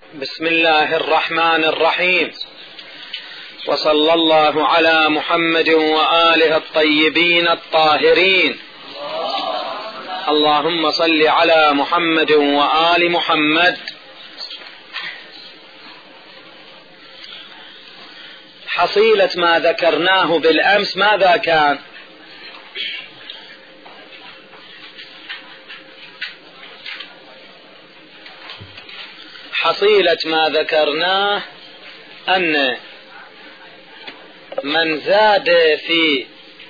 بسم الله الرحمن الرحيم، وصلى الله على محمد وآله الطيبين الطاهرين. اللهم صل على محمد وآل محمد. حصيلة ما ذكرناه بالأمس ماذا كان؟ حصيلة ما ذكرناه أن من زاد في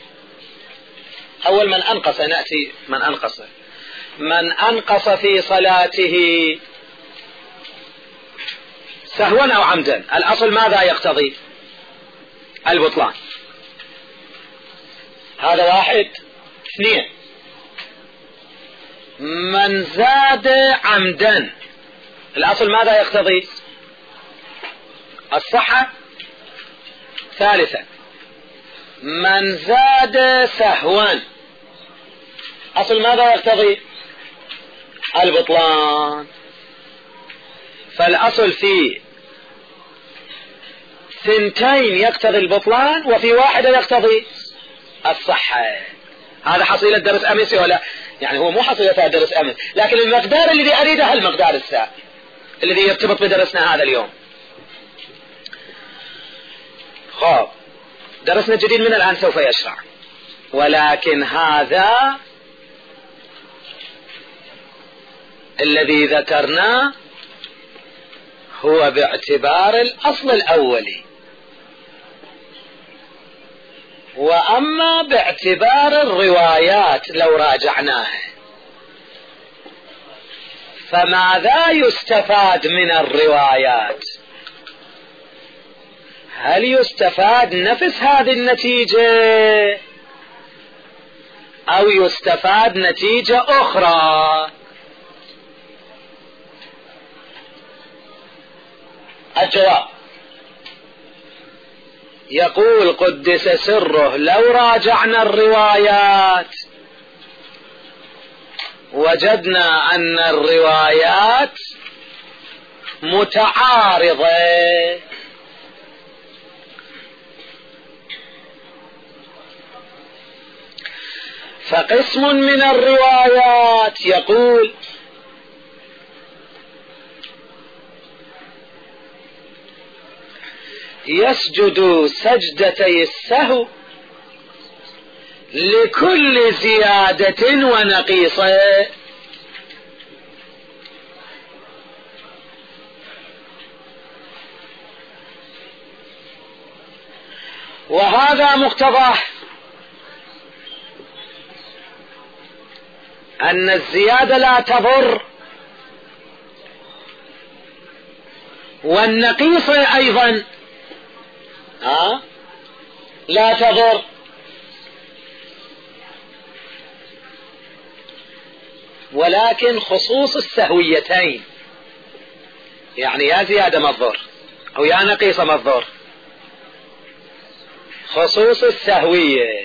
أول من أنقص، نأتي من أنقص في صلاته سهوا أو عمدا، الأصل ماذا يقتضي؟ البطلان. هذا واحد. اثنين، من زاد عمدا الأصل ماذا يقتضي؟ الصحة. ثالثا، من زاد سهوا أصل ماذا يقتضي؟ البطلان. فالأصل في ثنتين يقتضي البطلان، وفي واحدة يقتضي الصحة. هذا حصيلة درس أمس ولا؟ يعني هو مو حصيلة درس أمس، لكن المقدار الذي أريده المقدار الثاني الذي يرتبط بدرسنا هذا اليوم. خب، درسنا جديد من الآن سوف يشرع، ولكن هذا الذي ذكرناه هو باعتبار الأصل الأولي، وأما باعتبار الروايات لو راجعناها فماذا يستفاد من الروايات؟ هل يستفاد نفس هذه النتيجة أو يستفاد نتيجة أخرى؟ الجواب يقول قدس سره: لو راجعنا الروايات وجدنا أن الروايات متعارضة، فقسم من الروايات يقول يسجد سجدتي السهو لكل زيادة ونقيصة، وهذا مقتضاه أن الزيادة لا تضر، والنقيصة أيضا لا تضر. ولكن خصوص السهويتين، يعني يا زيادة ما تضر أو يا نقيصة ما تضر، خصوص السهوية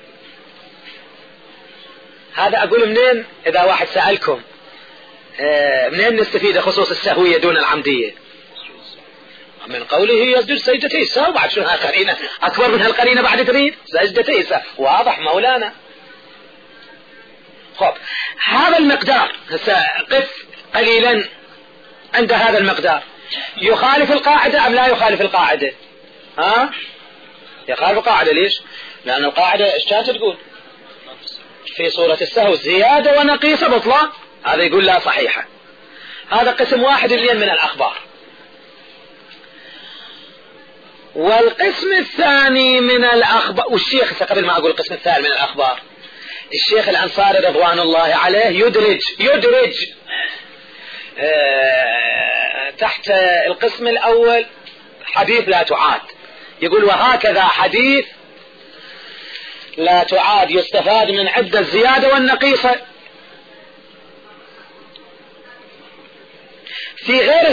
هذا أقول منين؟ إذا واحد سألكم منين نستفيد خصوص السهوية دون العمدية؟ من قوله يسجد سجدتي السهو. بعد شنو قرينة أكبر من هالقرينة بعد تريد؟ سجدتي السهو واضح مولانا. خب، هذا المقدار هسه قف قليلا عند هذا المقدار، يخالف القاعدة أم لا يخالف القاعدة؟ يخالف القاعدة. ليش؟ لأن القاعدة ايش كانت تقول؟ في صورة السهو زيادة ونقيصة بطلان، هذا يقول لا صحيحة. هذا قسم واحد من الأخبار. والقسم الثاني من الأخبار، والشيخ قبل ما أقول القسم الثاني من الأخبار، الشيخ الأنصاري رضوان الله عليه يدرج تحت القسم الأول حديث لا تعاد، يقول وهكذا حديث لا تعاد يستفاد من عدة الزيادة والنقيصة في غير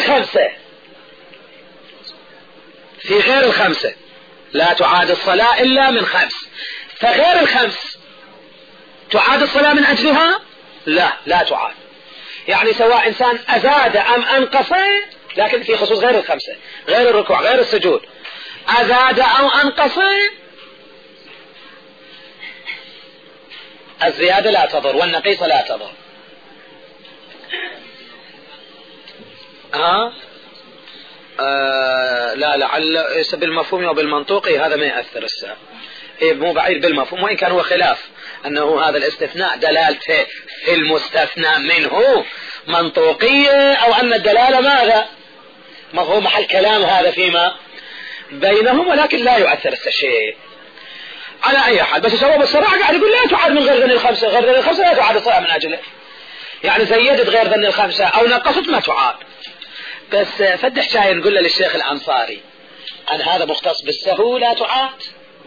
الخمسة لا تعاد الصلاة إلا من 5، فغير 5 تعاد الصلاة من أجلها؟ لا تعاد. يعني سواء إنسان أزاد أم أنقص لكن في خصوص غير الخمسة، غير الركوع غير السجود، أزاد أو أنقص الزيادة لا تضر والنقيصة لا تضر. لا لعل بالمفهوم أو بالمنطوقي هذا ما يأثر الساعة، مو بعيد بالمفهوم، وإن كان هو خلاف أنه هذا الاستثناء دلالته في المستثنى منه منطوقية أو أن الدلالة ماذا مفهوم محل كلام هذا فيما بينهم، ولكن لا يؤثر الشيء على أي حال. بس الجواب الصراحة قاعد يقول لا تعاد من غير ذن الخمسة، غير ذن الخمسة لا تعاد الصلاة من أجله، يعني زيدت غير ذن الخمسة أو نقصت ما تعاد. بس فد حكاية نقول له للشيخ الأنصاري أن هذا مختص بالسهو لا تعاد.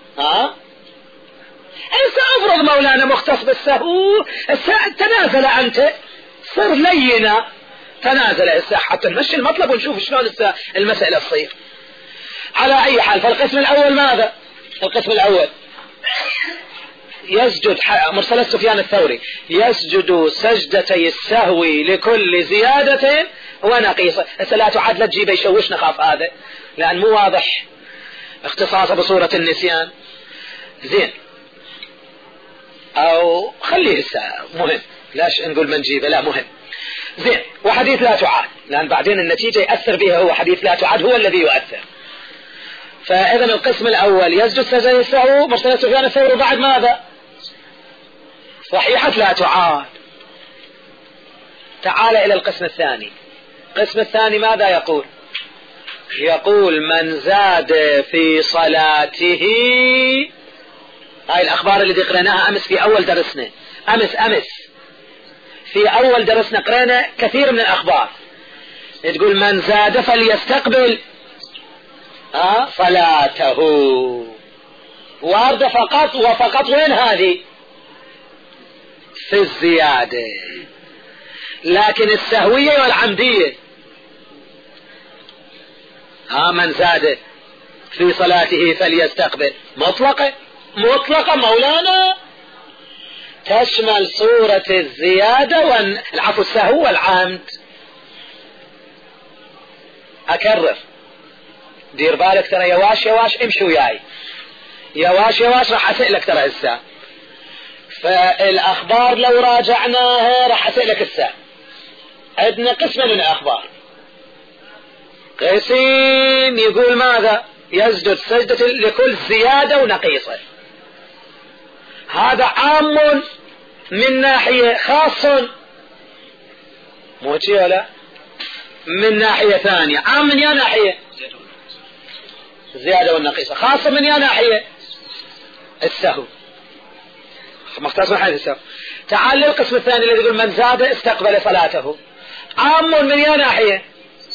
افرض مولانا مختص بالسهو، تنازل أنت، صر لينا، تنازل حتى نمشي المطلب ونشوف شلون المسألة تصير. على أي حال فالقسم الأول ماذا؟ القسم الأول يسجد مرسلة سفيان الثوري يسجد سجدتي السهو لكل زيادة ونقيصة. لا تعاد لا تجيب يشوش نخاف هذا لأن مو واضح اختصاصه بصورة النسيان. زين أو خليه مهم، لاش نقول من جيبه، لا مهم. زين وحديث لا تعاد، لأن بعدين النتيجة يأثر بها هو حديث لا تعاد هو الذي يؤثر. فإذا القسم الأول يسجد سجدة السهو مرسلة سفيان الثوري بعد ماذا؟ صحيحة لا تعاد. تعال إلى القسم الثاني. القسم الثاني ماذا يقول؟ يقول من زاد في صلاته، هاي الأخبار اللي قرأناها أمس في أول درسنا، أمس في أول درسنا قرأنا كثير من الأخبار تقول من زاد فليستقبل صلاته، واردة فقط وفقط. وين هذه؟ في الزيادة، لكن السهوية والعمدية من زاد في صلاته فليستقبل مطلقة مولانا تشمل صورة الزيادة والعفو السهو والعمد. أكرر دير بالك ترى يواش امشي وياي يواش راح أسألك ترى هسه، فالأخبار لو راجعناها راح أسألك هسه. عندنا قسم من الأخبار، قسم يقول ماذا؟ يسجد سجدة لكل زيادة ونقيصة، هذا عام من ناحية، خاص مو شيء ولا من ناحية ثانية، عام من يا ناحية زيادة والنقيصة، خاصة من يا ناحية السهو، مختص من حيث السهو. تعال للقسم الثاني الذي يقول من زاد استقبل صلاته، عام من يا ناحية،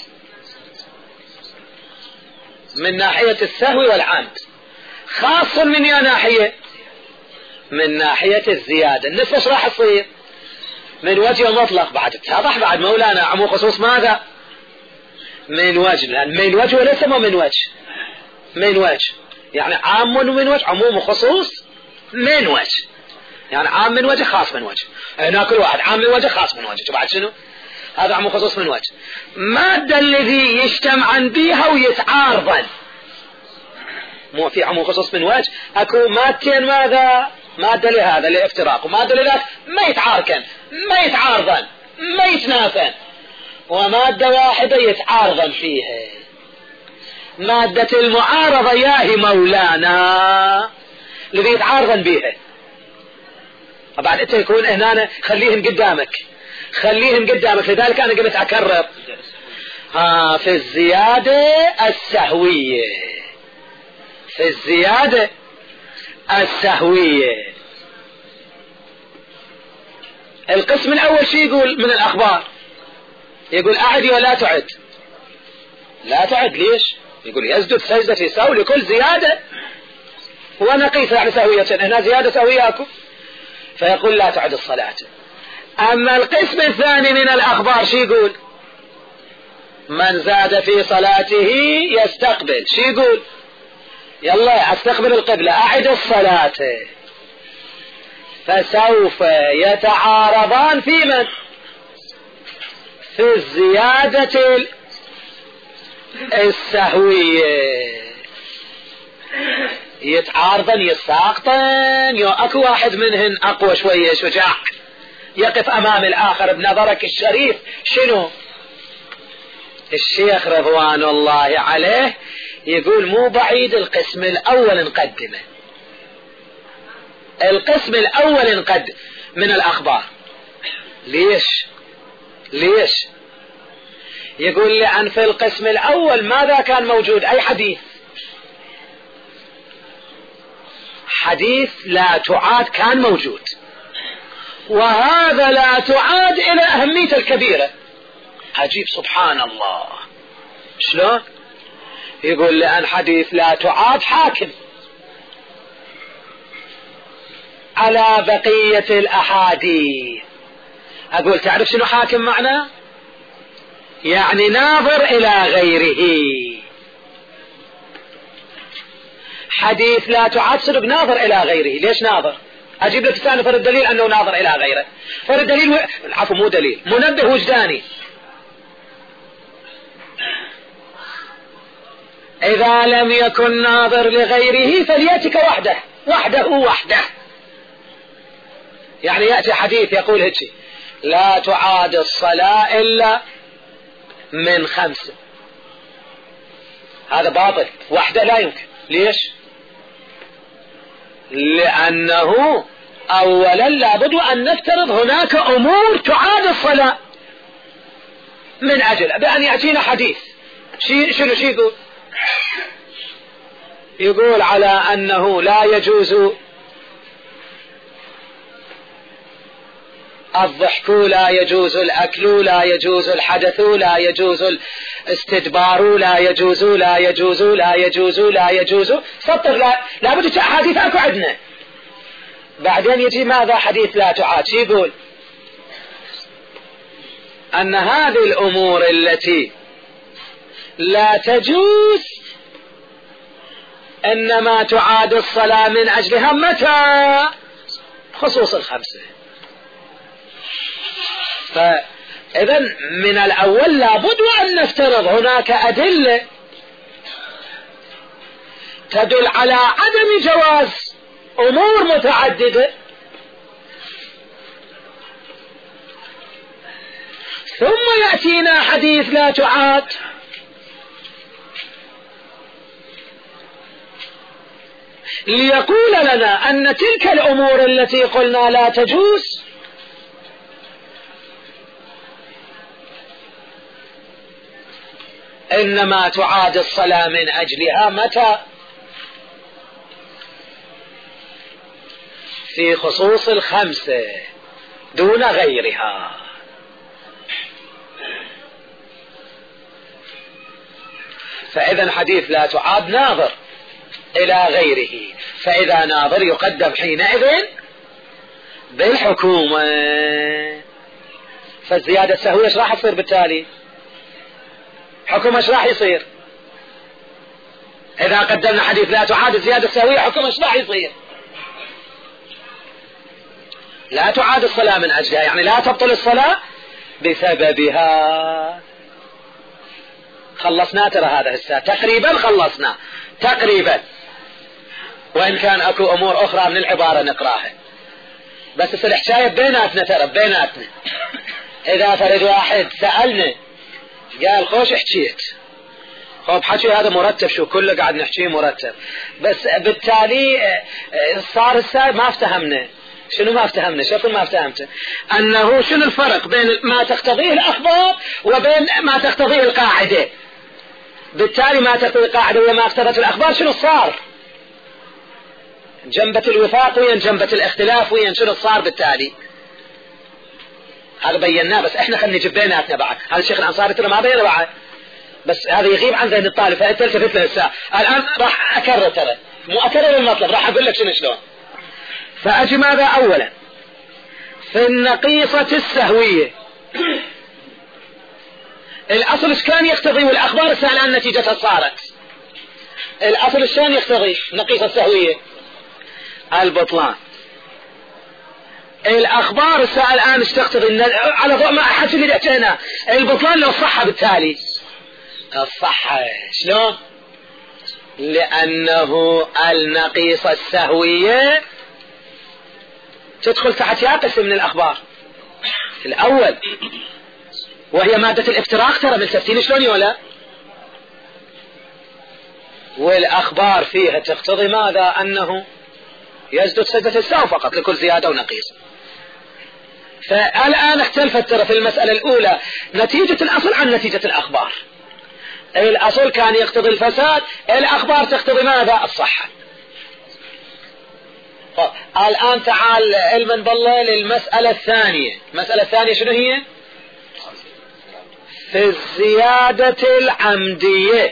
من ناحية السهو والعمد، خاص من يا ناحية، من ناحية الزيادة. النسبة ايش راح تصير؟ من وجه المطلق بعد اتضح بعد مولانا عمو خصوص ماذا؟ من وجه، لأن من وجه وليس من وجه، من وجه يعني عام من وجه، عموم وخصوص من وجه، يعني عام من وجه خاص من وجه. هنا كل واحد عام من وجه خاص من وجه، بعد شنو؟ هذا عموم خصوص من وجه. مادة الذي يجتمعا بها ويتعارضا، مو في عموم خصوص من وجه اكو مادتين، ماذا؟ مادة لهذا لافتراق ومادة لذاك ما يتعاركن ما يتعارضن ما يتنافن، ومادة واحدة يتعارضن فيها، مادة المعارضة ياهي مولانا الذي يتعارضن بيها. بعد انت يكون هنا خليهم قدامك، لذلك انا قمت اكرر في الزيادة السهوية، في الزيادة السهوية. القسم الأول شو يقول من الأخبار؟ يقول أعدي ولا تعد. لا تعد ليش؟ يقول يسجد سجدة في سهو لكل زيادة ونقيصة، يعني سهوية، هنا زيادة سهوية أكو، فيقول لا تعد الصلاة. أما القسم الثاني من الأخبار شو يقول؟ من زاد في صلاته يستقبل، شو يقول؟ يلا استقبل القبلة، أعد الصلاة. فسوف يتعارضان في من؟ في الزيادة السهوية يتعارضن يساقطن، اكو واحد منهن اقوى شوية شجاع يقف امام الاخر بنظرك الشريف. شنو؟ الشيخ رضوان الله عليه يقول مو بعيد القسم الاول نقدمه، القسم الاول نقدم من الاخبار. ليش؟ يقول لأن في القسم الاول ماذا كان موجود؟ اي حديث لا تعاد كان موجود، وهذا لا تعاد الى اهميته الكبيرة. عجيب سبحان الله. شلون؟ يقول لأن حديث لا تعاد حاكم على بقية الأحاديث. أقول تعرف شنو حاكم معنى؟ يعني ناظر إلى غيره. حديث لا تعاد صدق ناظر إلى غيره. ليش ناظر؟ أجيب لك ثاني فرد دليل أنه ناظر إلى غيره. فرد دليل عفوا مو دليل، منبه وجداني. إذا لم يكن ناظر لغيره فليأتك وحده. يعني يأتي حديث يقول هيك لا تعاد الصلاة إلا من 5، هذا باطل وحده لا يمكن. ليش؟ لأنه أولا لابد أن نفترض هناك أمور تعاد الصلاة من أجل بأن يأتينا حديث. شنو يقول؟ يقول على أنه لا يجوز الضحك، لا يجوز الأكل، لا يجوز الحدث، لا يجوز الاستدبار، لا يجوز سطر. لا بد حديث أكو عندنا. بعدين يجي ماذا؟ حديث لا تعاد. يقول أن هذه الأمور التي لا تجوز إنما تعاد الصلاة من أجلها متى؟ خصوص 5. فإذا من الأول لابد أن نفترض هناك أدلة تدل على عدم جواز أمور متعددة، ثم يأتينا حديث لا تعاد ليقول لنا أن تلك الأمور التي قلنا لا تجوز إنما تعاد الصلاة من أجلها متى؟ في خصوص 5 دون غيرها. فإذا حديث لا تعاد ناظر إلى غيره، فإذا ناظر يقدم حينئذ بالحكومة. فالزيادة السهوية ايش راح تصير بالتالي؟ حكم ايش راح يصير؟ إذا قدمنا حديث لا تعاد الزيادة السهوية حكم ايش راح يصير؟ لا تعاد الصلاة من أجلها، يعني لا تبطل الصلاة بسببها. خلصنا ترى هذا الساعة تقريبا، خلصنا تقريبا، وإن كان أكو أمور أخرى من العبارة نقراها، بس الحكاية بيناتنا ترى بيناتنا. إذا فرد واحد سألنا قال خوش حكيت، خب حكي هذا مرتب، شو كله قاعد نحكيه مرتب، بس بالتالي صار الساعة ما افتهمنا. شنو ما افتهمنا؟ شكل ما افتهمته أنه شنو الفرق بين ما تقتضيه الأخبار وبين ما تقتضيه القاعدة. بالتالي ما تقتضي القاعدة وما اقتضت الأخبار شنو صار؟ جنبة الوفاق وين جنبة الاختلاف وين؟ شنو صار بالتالي؟ هذا بيناه، بس احنا خلينا نجيب بيناتنا بعد. هذا الشيخ الأنصاري ترى ما بينه بعد، بس هذا يغيب عن ذهن الطالب، فأنت التفت له الساعة. الآن راح أكرر، ترى مو أكرر المطلب، راح أقول لك شلون. فأجي ماذا؟ أولا في النقيصة السهوية الأصل ايش كان يقتضي؟ والأخبار الآن نتيجتها صارت. الأصل ايش كان يقتضي؟ النقيصة السهوية البطلان. الأخبار الآن ايش تقتضي؟ على ضوء ما حكي اللي اتينا البطلان لو صح بالتالي. الصحة. شلون؟ لأنه النقيصة السهوية تدخل تحت يا قسم من الأخبار الأول، وهي مادة الافتراق. ترى ملتفتين شلون ولا؟ والأخبار فيها تقتضي ماذا؟ أنه يسدد سدة السهو فقط لكل زيادة ونقيص. فالآن اختلفت ترى في المسألة الأولى نتيجة الأصل عن نتيجة الأخبار. الأصل كان يقتضي الفساد، الأخبار تقتضي ماذا؟ الصحة. الآن تعال علما بالله للمسألة الثانية. المسألة الثانية شنو هي؟ في الزيادة العمدية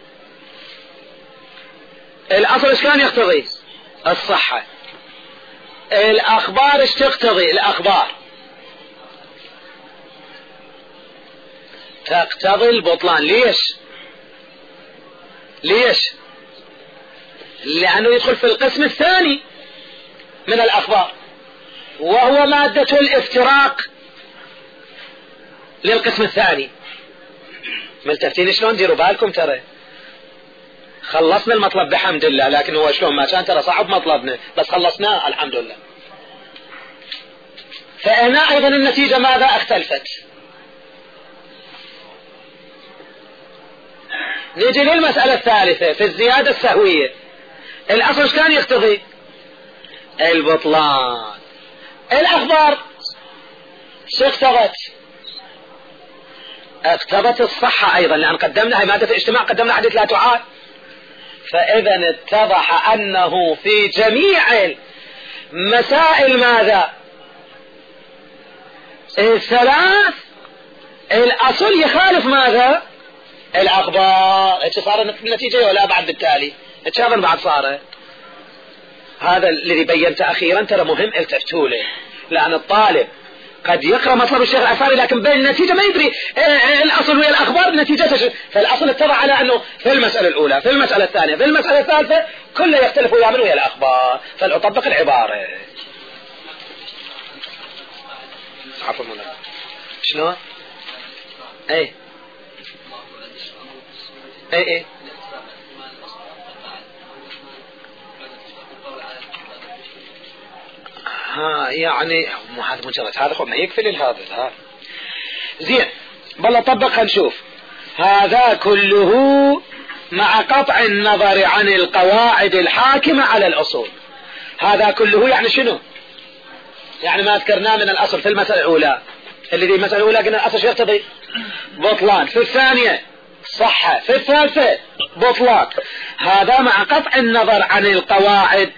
الأصل ايش كان يقتضي؟ الصحة. الأخبار ايش تقتضي؟ الأخبار تقتضي البطلان. ليش؟ ليش؟ لأنه يدخل في القسم الثاني من الأخبار، وهو مادة الافتراق للقسم الثاني. ملتفتين شلون؟ ديروا بالكم ترى خلصنا المطلب بحمد الله، لكن هو شلون ما كان ترى صعب مطلبنا بس خلصناه الحمد لله. فهنا أيضا النتيجة ماذا؟ اختلفت. نيجي للمسألة الثالثة في الزيادة السهوية. الأصل كان يقتضي البطلان. الأخبار شو اقتضت؟ اقتضت الصحة أيضا، لأن قدمنا مادة الاجتماع، قدمنا حديث لا تعاد. فإذا اتضح أنه في جميع مسائل ماذا؟ الثلاث الأصل يخالف ماذا؟ الأخبار. ايش صار النتيجة ولا بعد؟ بالتالي اتشابه بعد صار. هذا الذي بينته أخيرا ترى مهم التفتوا له، لأن الطالب قد يقرأ مطلب الشيخ العفاري لكن بين النتيجة ما يدري الأصل وهي الأخبار نتيجته. فالأصل اتضح على أنه في المسألة الأولى، في المسألة الثانية، في المسألة الثالثة كله يختلف ويعمل ويا الأخبار، فلأطبق العبارة. عفوا مولانا. شنو؟ ايه ايه ها يعني هذا مجرد هذا خب ما يكفي لهذا. زين بالله طبق نشوف. هذا كله مع قطع النظر عن القواعد الحاكمة على الأصول. هذا كله يعني شنو؟ يعني ما ذكرناه من الأصل في المسألة الأولى. الذي المسألة الأولى قلنا الأصل يقتضي بطلان، في الثانية صحة، في الثالثة بطلان. هذا مع قطع النظر عن القواعد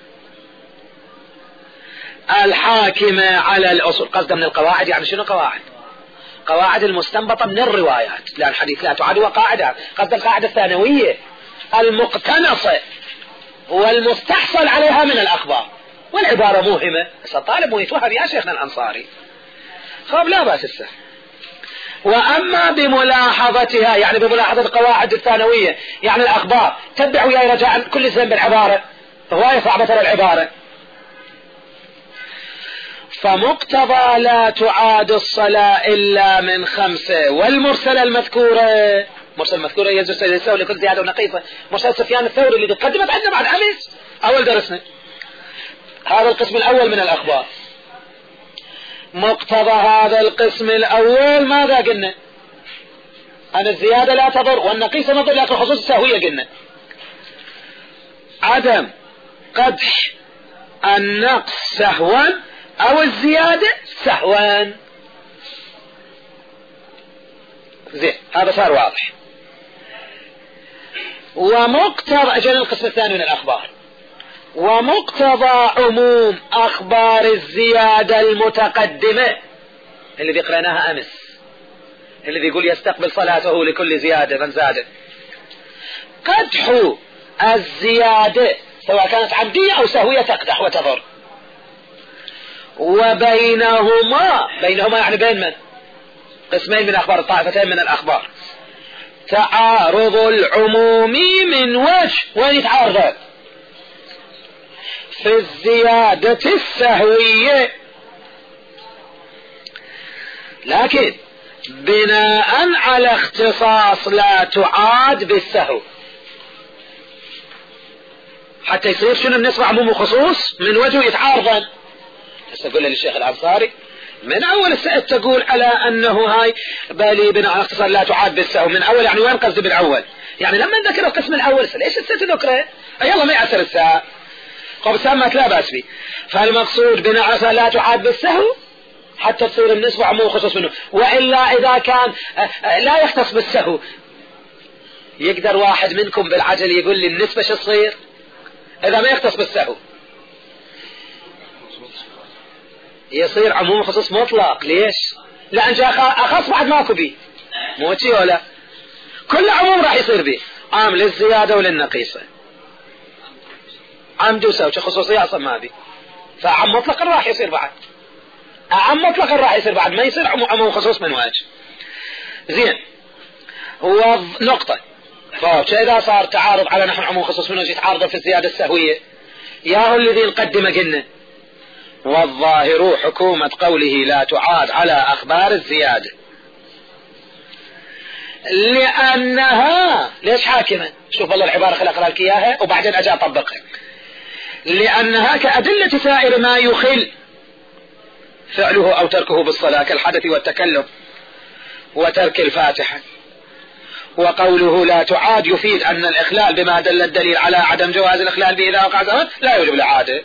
الحاكمة على الأصول. قصد من القواعد يعني شنو قواعد؟ قواعد المستنبطة من الروايات، لأن الحديث لا تعاد وقاعدة. قصد القاعدة الثانوية المقتنصة والمستحصل عليها من الأخبار. والعبارة موهمة، بس الطالب مو يتوهم يا شيخنا الأنصاري. خاب لا بأس السهل. وأما بملاحظتها يعني بملاحظة القواعد الثانوية يعني الأخبار تبع وياي رجاء كل زين بالعبارة، هواية صعبة ترى العبارة. فمقتضى لا تعاد الصلاة إلا من 5. والمرسلة المذكورة، مرسل المذكورة يجوز سيد السهو لكل زيادة ونقيصة. مرسل سفيان الثوري اللي قدمت عندنا بعد أمس أول درسنا. هذا القسم الأول من الأخبار. مقتضى هذا القسم الأول ماذا قلنا؟ أن الزيادة لا تضر والنقيصة نضر، لكن خصوص السهوية قلنا عدم قدح النقص سهوا أو الزيادة سهوا. زين هذا صار واضح. ومقتضى أجل القسم الثاني من الأخبار. ومقتضى عموم أخبار الزيادة المتقدمة الذي قرأناها أمس، الذي يقول يستقبل صلاته لكل زيادة من زاد، قدح الزيادة سواء كانت عمدية أو سهوية تقدح وتضر. وبينهما، بينهما يعني بين من؟ قسمين من أخبار، طائفتين من الأخبار. تعارض العموم من وجه. وين يتعارض؟ في الزيادة السهوية. لكن بناء على اختصاص لا تعاد بالسهو، حتى يصير شنو النسبة عموم وخصوص من وجه يتعارضا. هسه اقول للشيخ الأنصاري من اول السائد تقول على انه هاي بالي بناء على اختصاص لا تعاد بالسهو، من اول يعني وين قصدي بالاول؟ يعني لما نذكر القسم الاول ليش الست ذكره؟ يلا ما يأثر الساعة قبل سامت لا بأس به. فالمقصود بناء على لا تعاد بالسهو حتى تصير النسبة عموم وخصوص منه، وإلا إذا كان لا يختص بالسهو يقدر واحد منكم بالعجل يقول لي النسبة شو تصير إذا ما يختص بالسهو؟ يصير عموم وخصوص مطلق. ليش؟ لأن جاء أخص بعد ماكو بيه، مو شي ولا كل عموم راح يصير به، عام للزيادة وللنقيصة، عمد وسوي خصوصية أصلا ما بي، فعم مطلقا راح يصير بعد، عم مطلقا راح يصير بعد، ما يصير عموم وخصوص من وجه. زين، هو نقطة. فإذا صار تعارض على نحو عموم وخصوص من وجه يتعارض في الزيادة السهوية، ياهو الذي نقدم قلنا والظاهر حكومة قوله لا تعاد على أخبار الزيادة، لأنها ليش حاكمة؟ شوف والله العبارة خلق لك إياها وبعدين أجي أطبقها. لأنها كأدلة سائر ما يخل فعله أو تركه بالصلاة كالحدث والتكلم وترك الفاتحة. وقوله لا تعاد يفيد أن الإخلال بما دل الدليل على عدم جواز الإخلال به إذا وقع زمن لا يوجب الإعادة.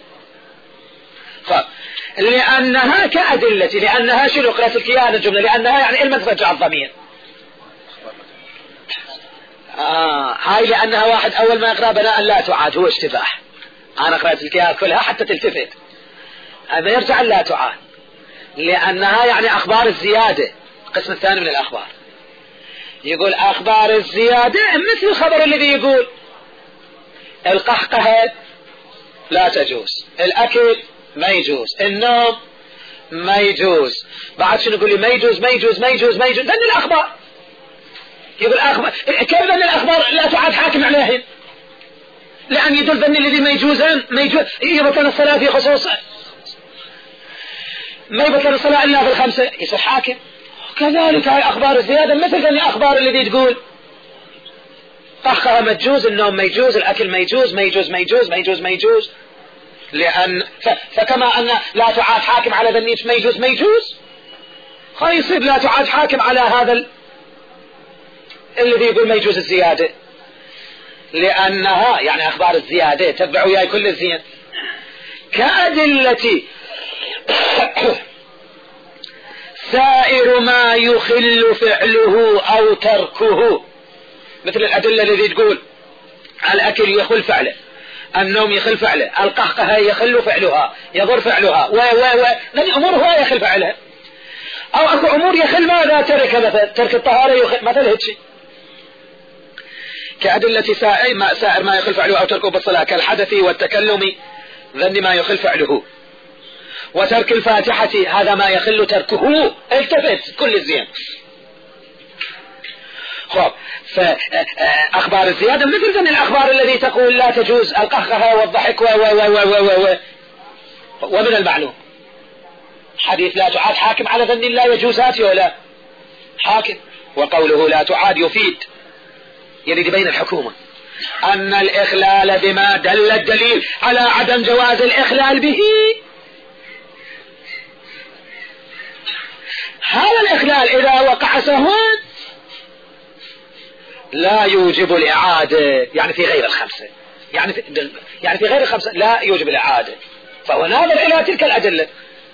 لأنها كأدلة، لأنها شنو قرأت الكيان الجملة، لأنها يعني إلما ترجع الضمير. هاي لأنها واحد أول ما يقرأ بناء لا تعاد هو اشتباه، أنا قرأت الكيان كلها حتى تلتفت، هذا يرجع لا تعاد لأنها يعني أخبار الزيادة. القسم الثاني من الأخبار يقول أخبار الزيادة مثل الخبر الذي يقول القهقهة لا تجوز، الأكل ما يجوز، النوم ما يجوز، بعد شنو يقول لي ما يجوز ما يجوز ما يجوز ما يجوز، ذن الأخبار. يقول أخبار كيف ذن الأخبار لا تعاد حاكم عليهن؟ لأن يدل ذن الذي ما يجوزان ما يجوز يبطل الصلاة في خصوصه، ما يبطل الصلاة إلا في الخمسة يصير حاكم. كذلك هاي أخبار الزيادة مثل ذن الأخبار الذي تقول قهقهة ما تجوز، النوم ما يجوز، الأكل ما يجوز ما يجوز ما يجوز ما يجوز ما يجوز. لأن فكما أن لا تعاد حاكم على ذنيش ما يجوز ما يجوز، يصير لا تعاد حاكم على هذا الذي يقول ما يجوز الزيادة، لأنها يعني أخبار الزيادة تتبعوا وياي كل الزين كأدلة سائر ما يخل فعله أو تركه، مثل الأدلة الذي تقول الأكل يخل فعله، النوم يخل فعله، القهقهة يخل فعلها يضر فعلها لأن أمورها يخل فعلها، أو أكو أمور يخل ماذا ترك، مثلا ترك الطهارة يخل مثل هيك. كأدلة سائر ما يخل فعله أو تركه بالصلاة كالحدث والتكلم ذن ما يخل فعله، وترك الفاتحة هذا ما يخل تركه. التفت كل الزين. خب فأخبار الزيادة مثل ذن الأخبار الذي تقول لا تجوز القهقهة والضحك ومن المعلوم حديث لا تعاد حاكم على ذن لا يجوزات ولا حاكم. وقوله لا تعاد يفيد يعني بين الحكومة أن الإخلال بما دل الدليل على عدم جواز الإخلال به، هذا الإخلال إذا وقع سهوا لا يوجب الإعادة، يعني في غير الخمسة، يعني في غير الخمسة لا يوجب الإعادة، فهو ناظر إلى تلك الأدلة.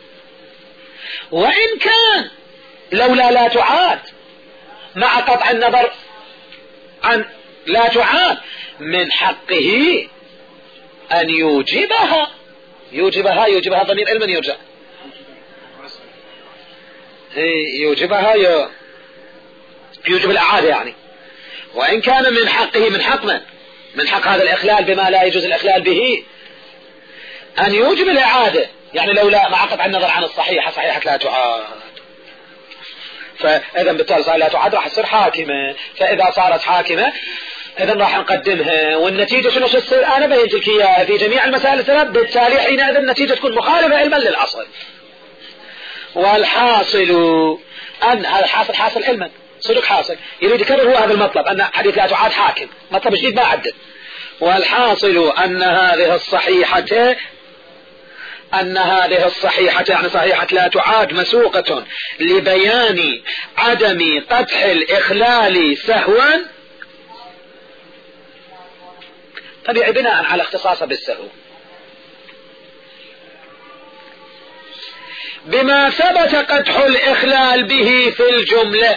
وإن كان لولا لا تعاد مع قطع النظر عن لا تعاد من حقه أن يوجبها ضمير علم يرجع يوجبها يوجب الإعادة يعني. وإن كان من حقه من حق هذا الإخلال بما لا يجوز الإخلال به أن يوجب الإعادة، يعني لولا مع قطع النظر عن صحيحة لا تعاد، فإذا بالتالي صار لا تعاد راح تصير حاكمة. فإذا صارت حاكمة إذا راح نقدمها، والنتيجة شنو تصير؟ أنا بينت لك إياها في جميع المسائل الثلاث، بالتالي حينئذ النتيجة تكون مخالفة علما للأصل. والحاصل أن هذا الحاصل حاصل علما صدق حاصل، يريد يكرر هو هذا المطلب أن حديث لا تعاد حاكم، مطلب جديد ما عدل. والحاصل أن هذه الصحيحة يعني صحيحة لا تعاد مسوقة لبيان عدم قدح الإخلال سهوا، طبيعي بناء على اختصاصه بالسهو، بما ثبت قدح الإخلال به في الجملة،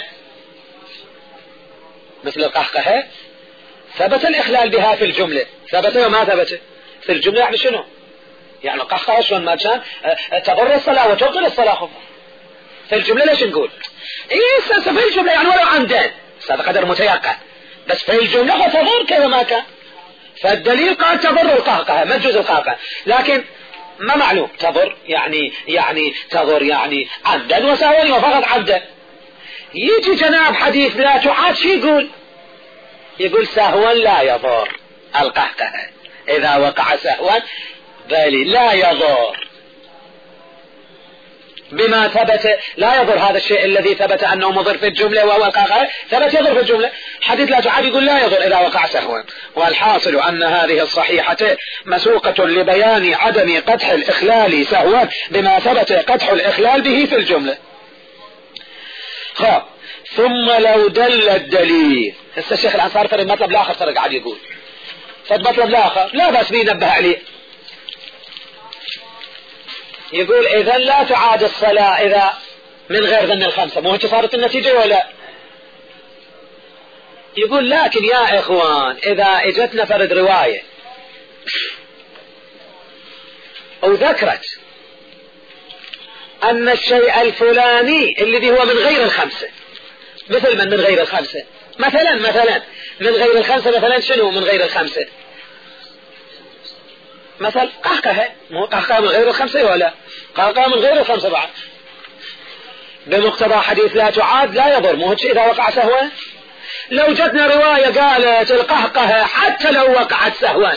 مثل القهقهة ثبت الإخلال بها في الجملة، ثبت وما ثبت في الجملة يعني شنو؟ يعني القهقهة شلون ما كان تضر الصلاة وتبطل الصلاة في الجملة. ليش نقول في الجملة يعني ولو عمدا هذا قدر متيقن، بس في الجملة فتضر كذا ما كان، فالدليل قال تضر القهقهة ما تجوز القهقهة، لكن ما معلوم تضر يعني تضر يعني عمدا وسهوا وفقط عمدا. يجي جناب حديث لا تعاد شي يقول سهوا لا يضر القهقهة، إذا وقع سهوا بل لا يضر بما ثبت، لا يضر هذا الشيء الذي ثبت أنه مضر في الجملة وهو القهقهة ثبت يضر في الجملة. حديث لا تعاد يقول لا يضر إذا وقع سهوا. والحاصل أن هذه الصحيحة مسوقة لبيان عدم قدح الإخلال سهوا بما ثبت قدح الإخلال به في الجملة. ثم لو دل الدليل، هسه الشيخ الأنصاري فرد مطلب الآخر ترى قاعد يقول فرد مطلب الآخر لا بس بينبه عليه، يقول إذا لا تعاد الصلاة إذا من غير ظن الخمسة، مو هيك صارت النتيجة ولا؟ يقول لكن يا إخوان إذا اجتنا فرد رواية أو ذكرت أن الشيء الفلاني الذي هو من غير الخمسة، مثل من غير الخمسة مثلا من غير الخمسة مثلا شنو من غير الخمسة؟ مثل قهقهة، مو قهقهة من غير الخمسة ولا قهقهة من غير الخمسة بعد، بمقتضى حديث لا تعاد لا يضر، مو هيك إذا وقع سهوا. لو جتنا رواية قالت القهقهة حتى لو وقعت سهوا،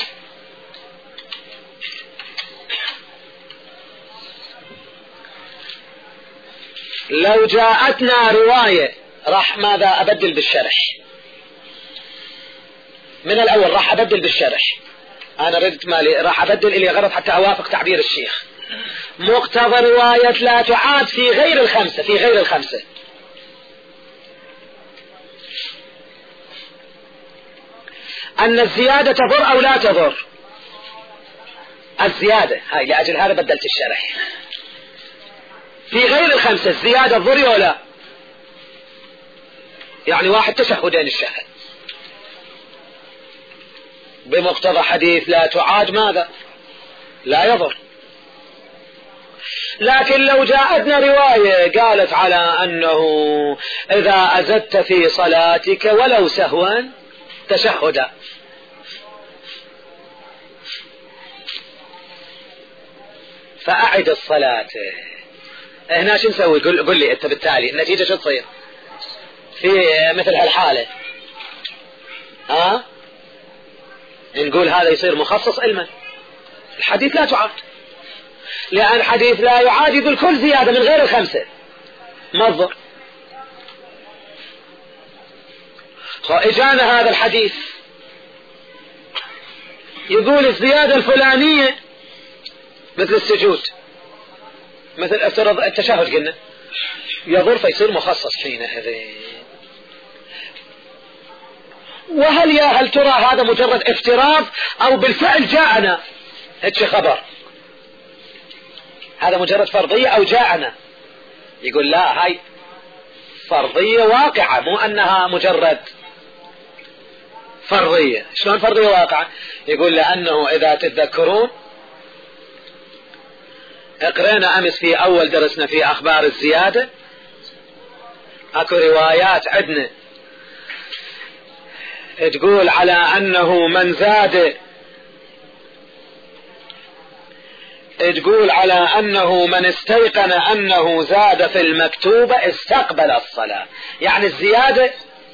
لو جاءتنا رواية راح ماذا أبدل بالشرح من الأول، راح أبدل بالشرح، أنا ردت مالي راح أبدل إلي غرض حتى أوافق تعبير الشيخ. مقتضى رواية لا تعاد في غير الخمسة أن الزيادة تضر أو لا تضر، الزيادة هاي لأجل هذا بدلت الشرح. في غير الخمسة الزيادة تضر ولا؟ يعني واحد تشهدين الشهد بمقتضى حديث لا تعاد ماذا؟ لا يضر. لكن لو جاءتنا رواية قالت على أنه إذا أزدت في صلاتك ولو سهوا تشهدا، فأعد الصلاة، هنا شو نسوي؟ قل لي أنت بالتالي النتيجة شو تصير في مثل هالحالة؟ نقول هذا يصير مخصص علما، الحديث لا تعاد، لأن حديث لا يعاد يقول كل زيادة من غير الخمسة مضر. إجانا هذا الحديث يقول الزيادة الفلانية مثل السجود مثل افترض التشهد قلنا يضر، فيصير مخصص حينئذ. هل ترى هذا مجرد افتراض أو بالفعل جاءنا هيك خبر؟ هذا مجرد فرضية أو جاءنا؟ يقول لا، هاي فرضية واقعة، مو أنها مجرد فرضية. شلون فرضية واقعة؟ يقول لأنه إذا تتذكرون اقرأنا أمس في أول درسنا في أخبار الزيادة، أكو روايات عندنا تقول على أنه من زاد، تقول على أنه من استيقن أنه زاد في المكتوبة استقبل الصلاة، يعني الزيادة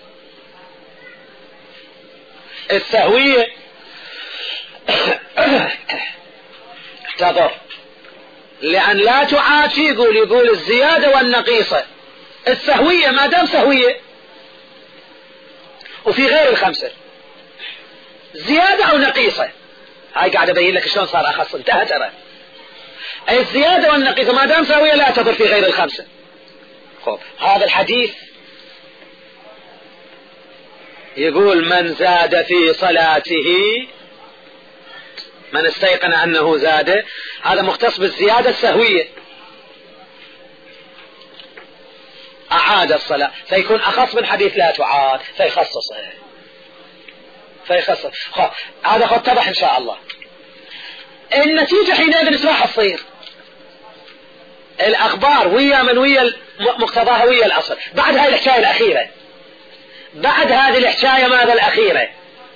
السهوية تضر، لأن لا تعاد شي يقول الزيادة والنقيصة السهوية ما دام سهوية وفي غير الخمسة زيادة أو نقيصة. هاي قاعد أبين لك شلون صار أخص، انتهى ترى. الزيادة والنقيصة ما دام سهوية لا تضر في غير الخمسة. خب هذا الحديث يقول من زاد في صلاته، من استيقن أنه زاد، هذا مختص بالزيادة السهوية، أعاد الصلاة، فيكون أخص من حديث لا تعاد فيخصصه. هذا قد اتضح إن شاء الله. النتيجة حينئذ ايش راح تصير؟ الأخبار ويا من ويا مقتضاها ويا الأصل. بعد هذه الحكاية الأخيرة، بعد هذه الحكاية ماذا الأخيرة؟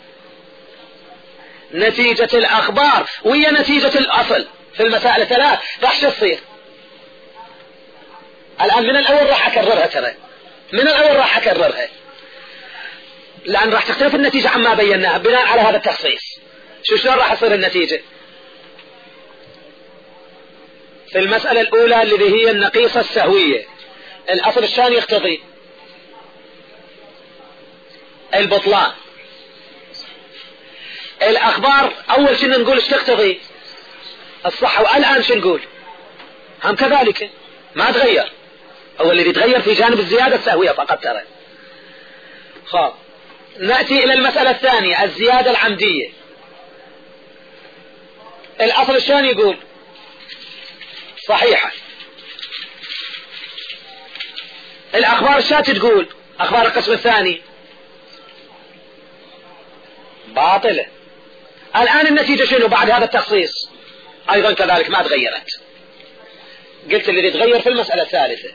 نتيجة الأخبار ويا نتيجة الأصل في المسائل الثلاث راح شو تصير؟ الآن من الأول راح أكررها، ترى من الأول راح أكررها لأن راح تختلف النتيجة عما بيناها بناء على هذا التخصيص. شلون راح تصير النتيجة؟ في المسألة الأولى الذي هي النقيصة السهوية، الأصل الثاني يقتضي البطلان. الأخبار أول شيء نقول ايش تقتضي؟ الصحة. والآن شو نقول؟ هم كذلك ما تغير، هو الذي يتغير في جانب الزيادة السهوية فقط ترى. خب نأتي إلى المسألة الثانية الزيادة العمدية. الأصل الثاني يقول صحيحة، الأخبار الشاتة تقول أخبار القسم الثاني باطلة. الآن النتيجة شنو بعد هذا التخصيص؟ أيضا كذلك ما تغيرت. قلت الذي يتغير في المسألة الثالثة.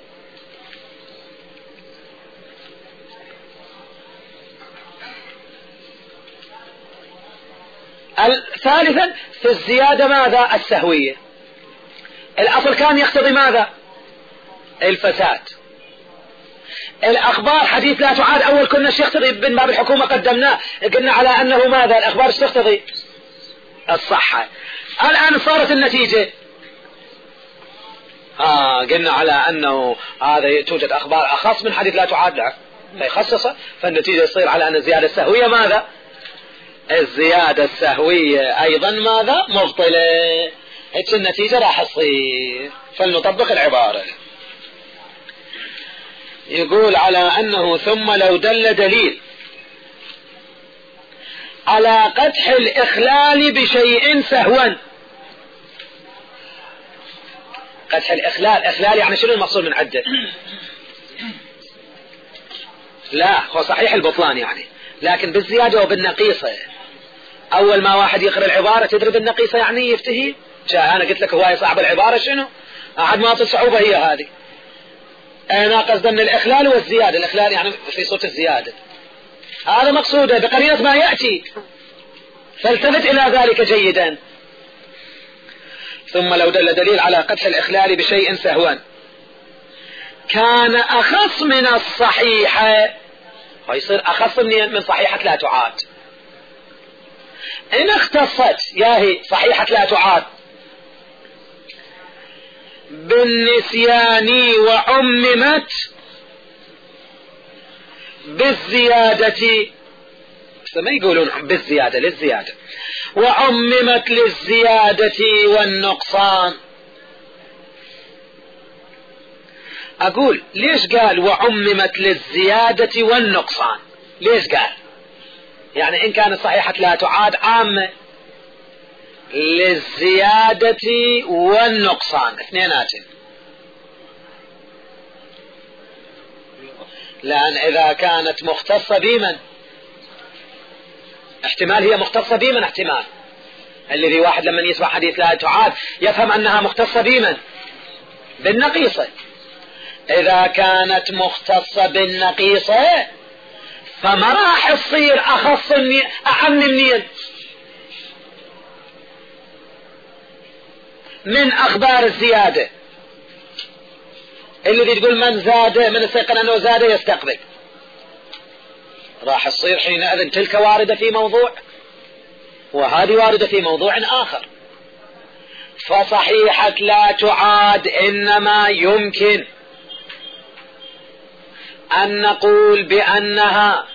ثالثا في الزيادة ماذا؟ السهوية. الأصل كان يقتضي ماذا؟ الفساد. الأخبار حديث لا تعاد أول كنا يقتضي من باب الحكومة قدمناه، قلنا على أنه ماذا؟ الأخبار تقتضي الصحة. الآن صارت النتيجة قلنا على أنه هذا توجد أخبار أخص من حديث لا تعاد له فيخصصه، فالنتيجة يصير على أن الزيادة السهوية ماذا؟ الزيادة السهوية أيضا ماذا؟ مبطلة. هيك النتيجة راح تصير. فلنطبق العبارة. يقول على أنه ثم لو دل دليل على قدح الإخلال بشيء سهوا. قدح الإخلال، إخلال يعني شنو المقصود من عده؟ لا هو صحيح البطلان يعني، لكن بالزيادة وبالنقيصة. أول ما واحد يقرأ العبارة تدري بالنقيصة يعني يفتهي. أنا قلت لك هواية صعب العبارة شنو؟ أحد ما الصعوبة هي هذه. أنا قصد من الإخلال والزيادة. الإخلال يعني في صوت الزيادة، هذا مقصوده بقرينة ما يأتي، فالتفت إلى ذلك جيدا. ثم لو دل دليل على قدح الإخلال بشيء سهوا كان أخص من الصحيحة، ويصير أخص من صحيحة لا تعاد. إن اختصت ياهي صحيحة لا تعاد بالنسيان وعممت بالزيادة، ما يقولون بالزيادة للزيادة، وعممت للزيادة والنقصان. أقول ليش قال وعممت للزيادة والنقصان؟ ليش قال؟ يعني إن كانت صحيحة لا تعاد عامة للزيادة والنقصان اثنينات، لأن إذا كانت مختصة بمن احتمال هي مختصة بمن، احتمال الذي واحد لما يسمع حديث لا تعاد يفهم أنها مختصة بمن؟ بالنقيصة. إذا كانت مختصة بالنقيصة فما راح تصير أخص أعم منين؟ من أخبار الزيادة الذي تقول من زاد من استيقن أنه زاد يستقبل، راح تصير حينئذ تلك واردة في موضوع وهذه واردة في موضوع آخر. فصحيحة لا تعاد إنما يمكن أن نقول بأنها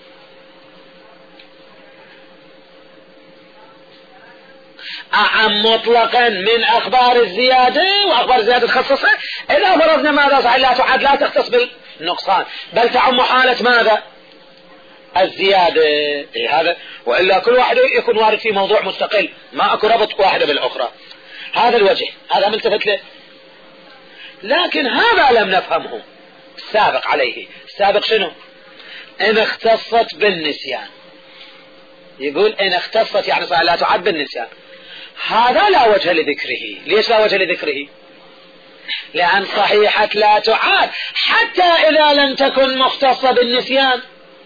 أعم مطلقا من أخبار الزيادة، وأخبار الزيادة تخصصها إذا فرضنا ماذا صحيح لا تعاد لا تختص بالنقصان بل تعم حالة ماذا الزيادة. هذا وإلا كل واحد يكون وارد في موضوع مستقل ما أكو ربط واحدة بالأخرى. هذا الوجه هذا ملتفت له، لكن هذا لم نفهمه السابق عليه. السابق شنو؟ إن اختصت بالنسيان، يقول إن اختصت يعني صحيح لا تعد بالنسيان. هذا لا وجه لذكره. ليش لا وجه لذكره؟ لأن صحيحة لا تعاد حتى إذا لم تكن مختصة بالنسيان.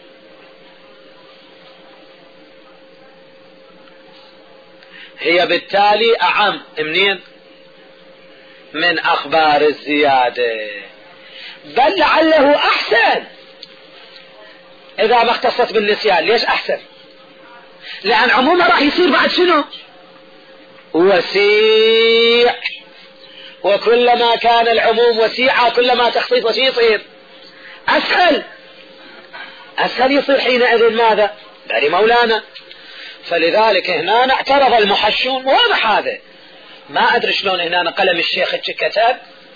هي بالتالي أعم منين؟ من أخبار الزيادة، بل لعله أحسن إذا ما اختصت بالنسيان. ليش أحسن؟ لأن عموما راح يصير بعد شنو؟ وسيع، وكلما كان العموم وسيعة كلما تخصيص وشي يصير أسهل يصير حينئذ ماذا؟ بل مولانا. فلذلك هنا اعترض المحشون، واضح هذا. ما أدري شلون هنا قلم الشيخ كتب،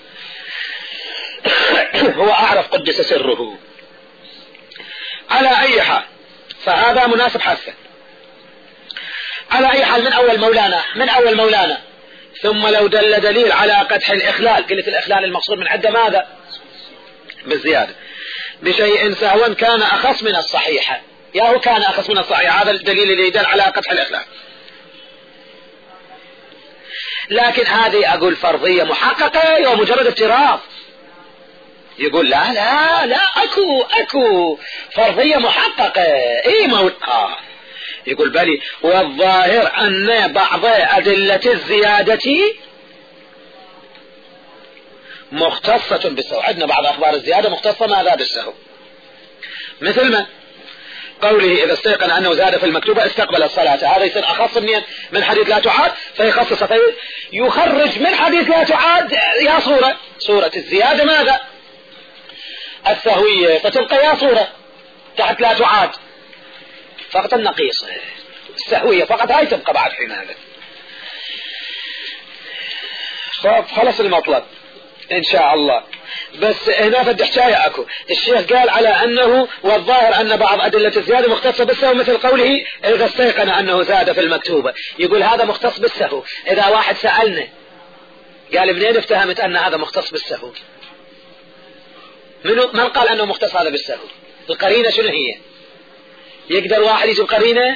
هو أعرف قدس سره. على أي حال فهذا مناسب حثا. على أي حال من أول مولانا ثم لو دل دليل على قدح الإخلال، قلت الإخلال المقصود من عدة ماذا؟ بالزيادة بشيء سهوا كان أخص من الصحيحة. هو كان أخص من الصحيحة، هذا الدليل اللي يدل على قدح الإخلال. لكن هذه أقول فرضية محققة ومجرد افتراض. يقول لا لا لا أكو فرضية محققة. يقول بلي والظاهر أن بعض أدلة الزيادة مختصة بالسهو. عندنا بعض أخبار الزيادة مختصة ماذا بالسهو، مثل ما قوله إذا استيقن أنه زاد في المكتوبة استقبل الصلاة. هذا يصير أخص من حديث لا تعاد فيخصص يخرج من حديث لا تعاد يا صورة الزيادة ماذا؟ السهوية، فتبقى يا صورة تحت لا تعاد فقط النقيصة السهوية فقط، هاي تبقى بعد حين هذا. خلص المطلب إن شاء الله. بس هنا فد حكاية أكو. الشيخ قال على أنه والظاهر أن بعض أدلة الزيادة مختصة بالسهو، مثل قوله إذا استيقن أنه زاد في المكتوبة. يقول هذا مختص بالسهو. إذا واحد سألنا قال منين افتهمت أن هذا مختص بالسهو؟ من قال أنه مختص هذا بالسهو؟ القرينة شنو هي؟ يقدر واحد يجيب قرينة؟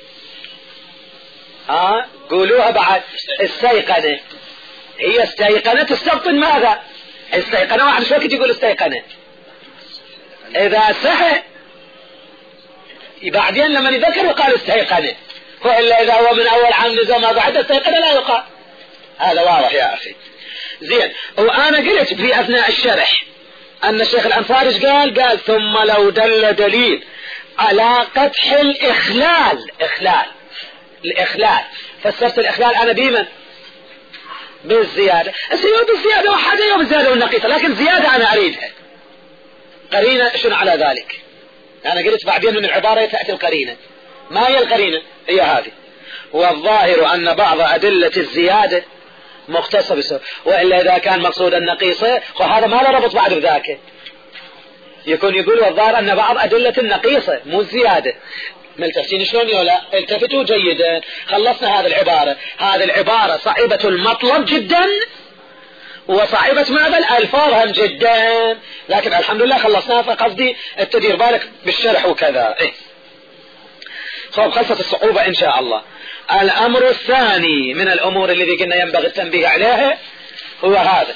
قولوها بعد. استيقنة، هي استيقنة تستبطن ماذا؟ استيقنة واحد شو وقت يقول استيقنة؟ إذا سهى بعدين لما يذكر وقال استيقنة، وإلا إذا هو من أول عام نزل ما بعد استيقنة لا يقال. هذا واضح يا أخي. زين. وأنا قلت في أثناء الشرح أن الشيخ الأنصاري قال ثم لو دل دليل على قدح الإخلال فسرت الإخلال أنا بمن؟ بالزيادة. بالزيادة وحدة يوم الزيادة والنقيصة، لكن زيادة أنا أريدها. قرينة شنو على ذلك؟ أنا قلت بعدين من العبارة تأتي القرينة. ما هي القرينة؟ هي هذه. والظاهر أن بعض أدلة الزيادة مختصة بالسهو، وإلا إذا كان مقصود النقيصة وهذا ما له ربط بعد بذاك. يقول والظاهر أن بعض أدلة النقيصة مو الزيادة. ملتفتين شلون ولا؟ التفتوا جيدا. خلصنا هذه العبارة صعبة المطلب جدا وصعبة ماذا؟ الألفاظ هم جدا، لكن الحمد لله خلصناها. فقصدي التدير بالك بالشرح وكذا. خلصت الصعوبة إن شاء الله. الأمر الثاني من الأمور الذي قلنا ينبغي التنبيه عليها هو هذا.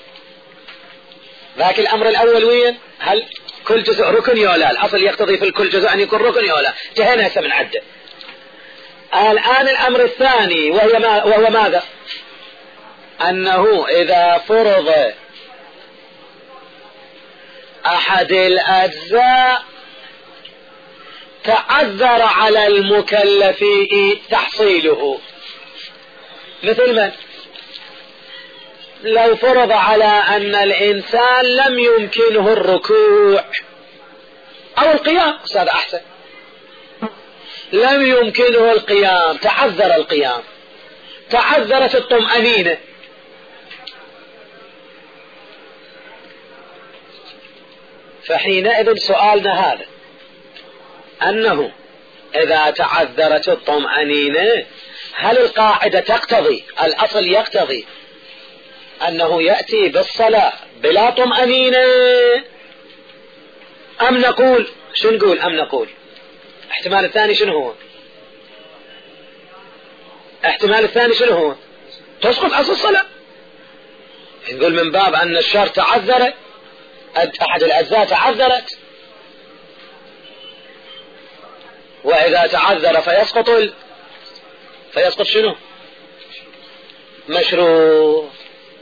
ذاك الأمر الأول وين؟ هل كل جزء ركن يولا؟ الأصل يقتضي في كل جزء أن يكون ركن يولا. انتهينا هسه من عدة. الآن الأمر الثاني وهو ماذا؟ أنه إذا فرض أحد الأجزاء تعذر على المكلف تحصيله، مثل من؟ لو فرض على أن الإنسان لم يمكنه الركوع أو القيام، أستاذ أحسن، لم يمكنه القيام، تعذر القيام، تعذرت الطمأنينة، فحينئذ سؤالنا هذا، أنه إذا تعذرت الطمأنينة هل القاعدة تقتضي، الأصل يقتضي أنه يأتي بالصلاة بلا طمأنينة، أم نقول شو نقول؟ أم نقول احتمال الثاني شنو هو؟ احتمال الثاني شنو هو؟ تسقط أصل الصلاة. نقول من باب أن الشرط تعذر، أحد الأجزاء تعذرت، وإذا تعذر فيسقط شنو؟ مشروع.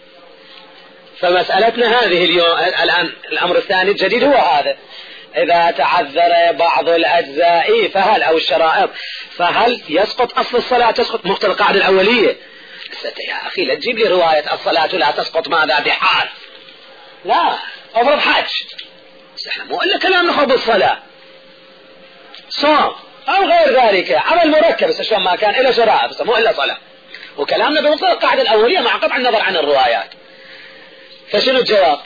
فمسألتنا هذه اليوم الآن الأمر الثاني الجديد هو هذا، إذا تعذر بعض الأجزاء فهل أو الشرائط فهل يسقط أصل الصلاة؟ تسقط مقتضى القاعدة الأولية. يا أخي لا تجيب لي رواية الصلاة لا تسقط ماذا بحال، لا أفرض حج، احنا مو إلا كلام نخوض الصلاة، صوم أو غير ذلك، عمل مركب بس ما كان إلا شرائط بس مو إلا صلاة، وكلامنا بمقتضى القاعدة الأولية مع قطع النظر عن الروايات. فشنو الجواب؟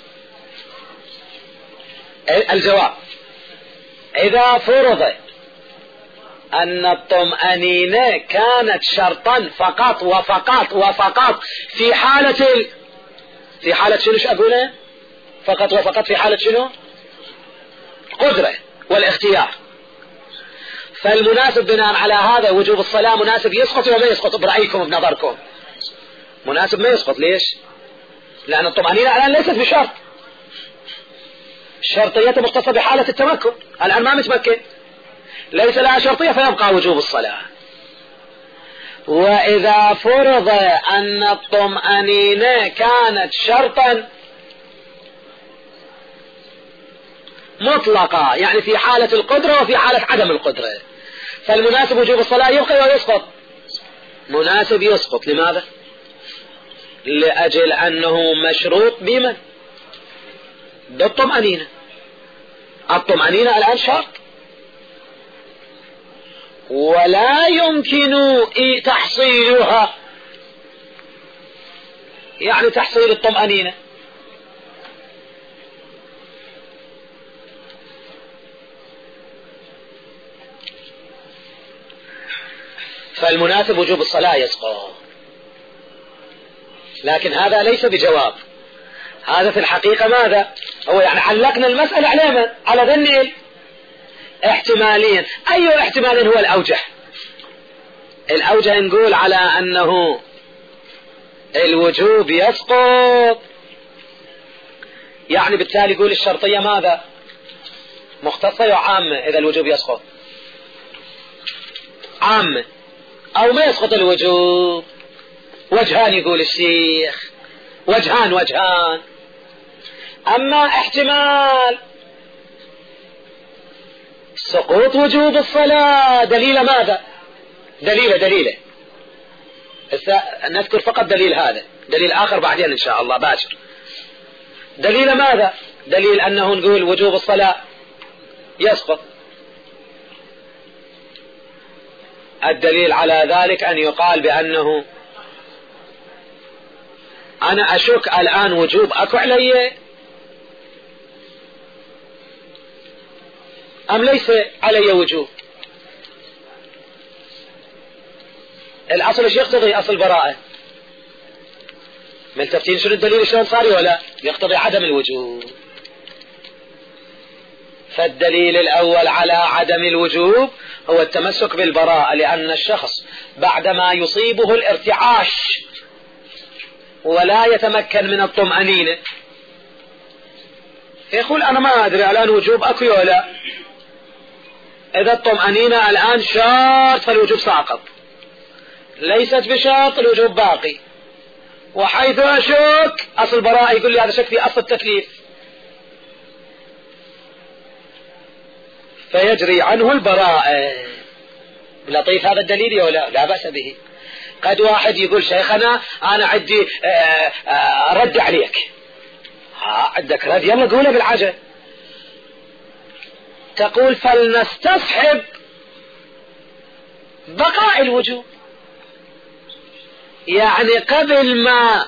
الجواب إذا فرض أن الطمأنينة كانت شرطا فقط وفقط وفقط في حالة شنو أقوله؟ فقط وفقط في حالة شنو؟ قدرة والاختيار. فالمناسب بناء على هذا وجوب الصلاة مناسب يسقط وما يسقط برأيكم بنظركم؟ مناسب ما يسقط. ليش؟ لأن الطمأنينة الآن ليست بشرط، الشرطية مختصة بحالة التمكن، الآن ما متمكن، ليس لها شرطية فيبقى وجوب الصلاة. وإذا فرض أن الطمأنينة كانت شرطا مطلقة، يعني في حالة القدرة وفي حالة عدم القدرة، فالمناسب وجوب الصلاة يبقى ويسقط. مناسب يسقط. لماذا؟ لأجل أنه مشروط بمن؟ بالطمأنينة. الطمأنينة الآن شرط ولا يمكن تحصيلها، يعني تحصيل الطمأنينة. فالمناسب وجوب الصلاة يسقط. لكن هذا ليس بجواب، هذا في الحقيقة ماذا هو؟ يعني علقنا المسألة على من؟ على ذني احتمالين. أي احتمال هو الأوجه؟ الأوجه نقول على أنه الوجوب يسقط، يعني بالتالي يقول الشرطية ماذا؟ مختصة وعامة. إذا الوجوب يسقط عامة أو ما يسقط الوجوب، وجهان يقول الشيخ، وجهان. أما احتمال سقوط وجوب الصلاة دليل ماذا؟ دليله نذكر فقط دليل هذا، دليل آخر بعدين إن شاء الله باشر. دليل ماذا؟ دليل أنه نقول وجوب الصلاة يسقط. الدليل على ذلك أن يقال بأنه أنا أشك الآن وجوب أكو علي أم ليس علي وجوب. الأصل ايش يقتضي؟ أصل براءة. ملتفتين شنو الدليل شلون صار ولا يقتضي عدم الوجوب. فالدليل الأول على عدم الوجوب هو التمسك بالبراءة، لأن الشخص بعدما يصيبه الارتعاش ولا يتمكن من الطمأنينة يقول أنا ما أدري الآن وجوب أكو ولا. إذا الطمأنينة الآن شرط فالوجوب ساقط، ليست بشرط الوجوب باقي. وحيث أشك أصل براءة يقول لي هذا شك في أصل التكليف، فيجري عنه البراءة. لطيف هذا الدليل ولا لا بأس به. قد واحد يقول شيخنا أنا عندي رد عليك. عندك رد، يلا قوله بالعجل. تقول فلنستصحب بقاء الوجوب، يعني قبل ما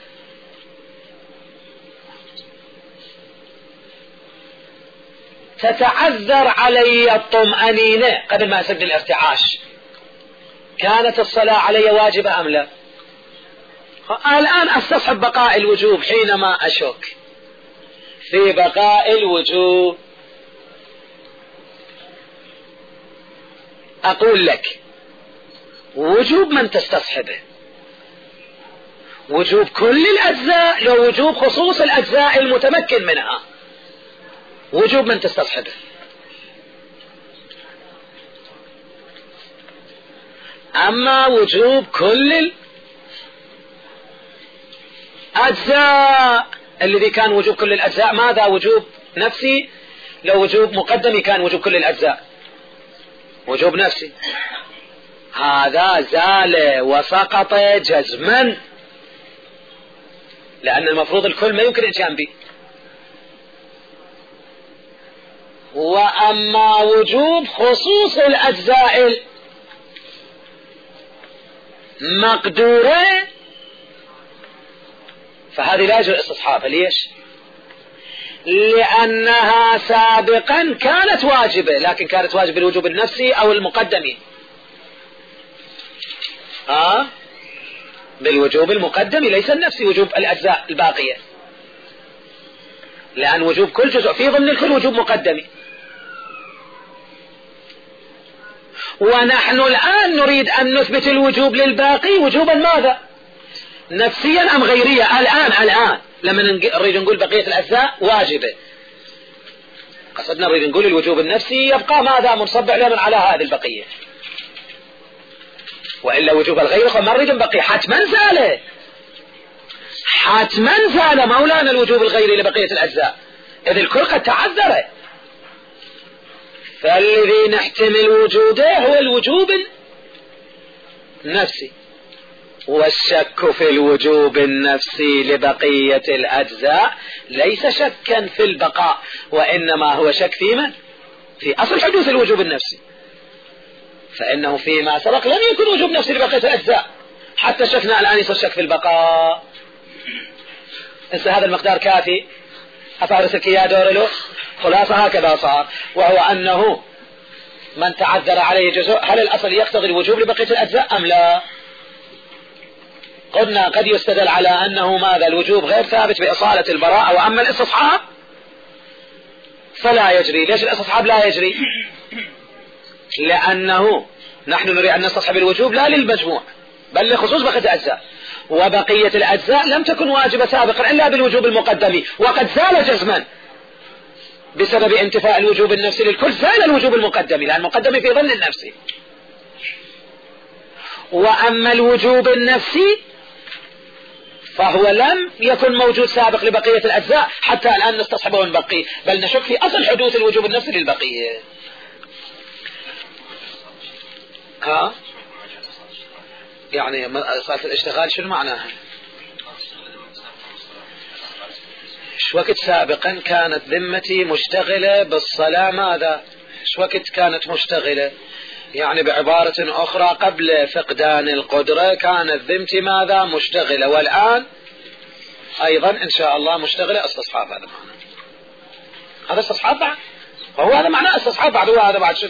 تتعذر علي الطمأنينة، قبل ما أسد الارتعاش، كانت الصلاة علي واجبة أم لا؟ الآن أستصحب بقاء الوجوب حينما أشك في بقاء الوجوب. أقول لك وجوب من تستصحبه؟ وجوب كل الأجزاء لو وجوب خصوص الأجزاء المتمكن منها؟ وجوب من تستصحبه؟ أما وجوب كل الأجزاء الذي كان وجوب كل الأجزاء ماذا؟ وجوب نفسي. لو وجوب مقدمي كان وجوب كل الأجزاء وجوب نفسي. هذا زال وسقط جزما، لأن المفروض الكل ما يمكن إتيان به. وأما وجوب خصوص الأجزاء المقدورة فهذه لا يجوز استصحابها. ليش؟ لأنها سابقا كانت واجبة، لكن كانت واجبة بالوجوب النفسي أو المقدمي. بالوجوب المقدمي ليس النفسي، وجوب الأجزاء الباقية، لأن وجوب كل جزء في ضمن الكل وجوب مقدمي. ونحن الآن نريد أن نثبت الوجوب للباقي وجوبا ماذا؟ نفسيا أم غيريا؟ الآن لما نريد نقول بقية الأجزاء واجبة، قصدنا نريد نقول الوجوب النفسي يبقى ماذا؟ منصب علما على هذه البقية. وإلا وجوب الغير فما نريد نبقي، حتما زال مولانا الوجوب الغيري لبقية الأجزاء، إذ الكل قد تعذر. فالذي نحتمل وجوده هو الوجوب النفسي، والشك في الوجوب النفسي لبقية الأجزاء ليس شكا في البقاء، وإنما هو شك في من؟ في أصل حدوث الوجوب النفسي، فإنه فيما سبق لم يكن وجوب نفسي لبقية الأجزاء، حتى شكنا الآن يصير شك في البقاء. انسى هذا المقدار كافي، أفارسك يا دور له. خلاصة هكذا صار، وهو أنه من تعذر عليه جزء، هل الأصل يقتضي الوجوب لبقية الأجزاء أم لا؟ قلنا قد يستدل على أنه ماذا؟ الوجوب غير ثابت بإصالة البراءة، وأما الاستصحاب فلا يجري. ليش الاستصحاب لا يجري؟ لأنه نحن نريد أن نستصحب الوجوب لا للمجموع بل لخصوص بقية الأجزاء، وبقية الأجزاء لم تكن واجبة سابقا إلا بالوجوب المقدمي، وقد زال جزما بسبب انتفاء الوجوب النفسي للكل، زال الوجوب المقدمي لأن المقدمي في ظن النفسي. وأما الوجوب النفسي فهو لم يكن موجود سابق لبقية الأجزاء حتى الآن نستصحبه ونبقيه، بل نشك في أصل حدوث الوجوب النفسي للبقية. يعني صلاة الاشتغال شو معناها؟ شو وقت سابقا كانت ذمتي مشتغلة بالصلاة ماذا؟ شو وقت كانت مشتغلة؟ يعني بعبارة أخرى قبل فقدان القدرة كانت ذمتي ماذا؟ مشتغلة، والآن أيضا إن شاء الله مشتغلة. استصحاب هذا معنى، هذا استصحاب بعد، وهو هذا معنى استصحاب بعد، هو هذا بعد شنو؟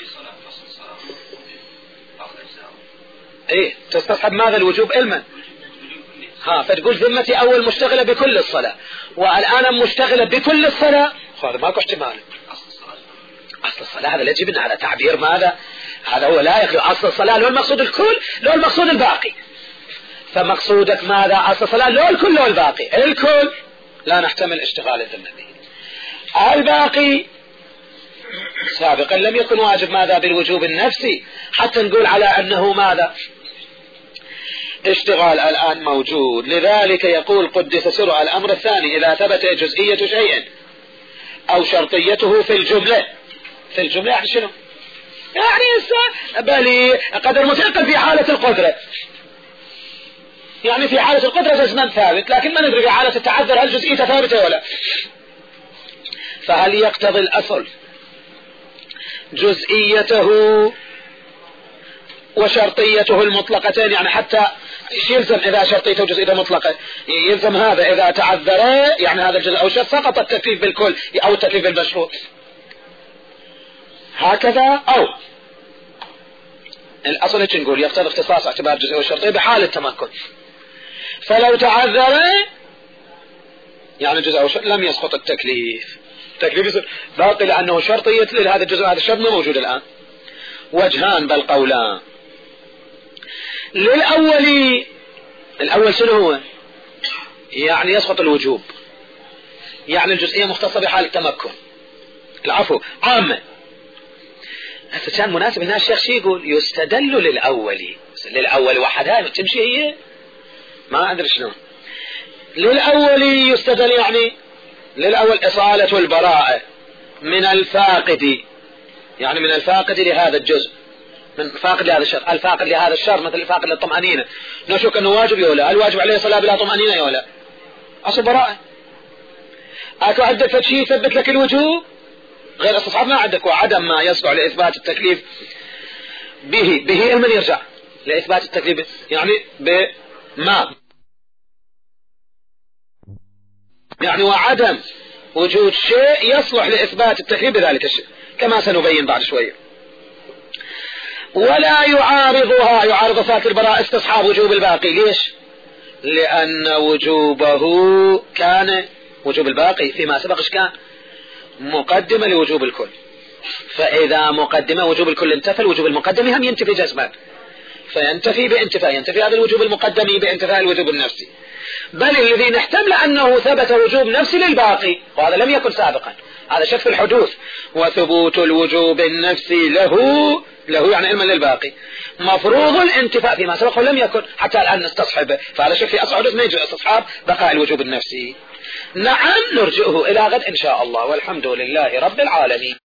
ايه تستصحب ماذا؟ الوجوب علما. فتقول ذمتي أول مشتغلة بكل الصلاة، والآن مشتغلة بكل الصلاة، هذا ماكو احتمال. أصل الصلاة هذا لا يجبنا على تعبير ماذا؟ هذا هو لا يخلو أصل الصلاة، لو المقصود الكل لو المقصود الباقي. فمقصودك ماذا؟ أصل الصلاة لو الكل لو الباقي، الكل لا نحتمل اشتغال الذمة به، الباقي سابقا لم يكن واجب ماذا؟ بالوجوب النفسي، حتى نقول على أنه ماذا؟ اشتغال الآن موجود. لذلك يقول قدس سره الأمر الثاني إذا ثبت جزئية شيء أو شرطيته في الجملة. في الجملة يعني شنو؟ يعني بل قدر متيقن في حالة القدرة، يعني في حالة القدرة جزما ثابت، لكن ما ندري في حالة التعذر هل جزئيته ثابتة ولا. فهل يقتضي الأصل جزئيته وشرطيته المطلقتين؟ يعني حتى يلزم إذا شرطيته وجزئيته مطلقة يلزم هذا إذا تعذر يعني هذا الجزء أو شرط سقط التكليف بالكل أو التكليف بالمشروط هكذا. أو الأصل هيك نقول يقتضي اختصاص اعتبار الجزئية والشرطية بحال التمكن. فلو تعذر يعني الجزء أو شرط لم يسقط التكليف، التكليف يصير باقي لأنه شرط يتلل هذا الجزء هذا الشرط ما موجود الآن. وجهان بل قولان للأول. الأول شنو هو؟ يعني يسقط الوجوب، يعني الجزئية مختصة بحال التمكن. العفو عامة. هذا كان مناسب هنا الشيخ شي يقول يستدل للأول وحدها تمشي هي ما أدري شنو. للأول يستدل يعني للأول إصالة البراءة من الفاقد، يعني من الفاقد لهذا الجزء، من فاقد لهذا الشر، الفاقد لهذا الشر مثل الفاقد للطمأنينة نشك أنه واجب يولا، هل واجب عليه صلاة بلا طمأنينة يولا؟ أصل براءة. أكو عندك شيء يثبت لك الوجوب غير استصحاب ما عندك، وعدم ما يصلح لإثبات التكليف به من يرجع لإثبات التكليف يعني بما يعني وعدم وجود شيء يصلح لإثبات التكليف بذلك الشيء كما سنبين بعد شوية. ولا يعارض فات البراءة استصحاب وجوب الباقي. ليش؟ لأن وجوبه كان وجوب الباقي فيما سبق كان مقدمة لوجوب الكل، فإذا مقدمة وجوب الكل انتفى الوجوب المقدم هم ينتفي جزما، فينتفي بانتفاء، ينتفي هذا الوجوب المقدم بانتفاء الوجوب النفسي. بل الذي نحتمل أنه ثبت وجوب نفسي للباقي وهذا لم يكن سابقا، هذا شك في الحدوث. وثبوت الوجوب النفسي له يعني علما للباقي مفروض الانتفاء فيما سبق ولم يكن حتى الآن نستصحبه، فهذا شك في أصل حدوث ما يجوز استصحاب بقاء الوجوب النفسي. نعم نرجئه إلى غد إن شاء الله، والحمد لله رب العالمين.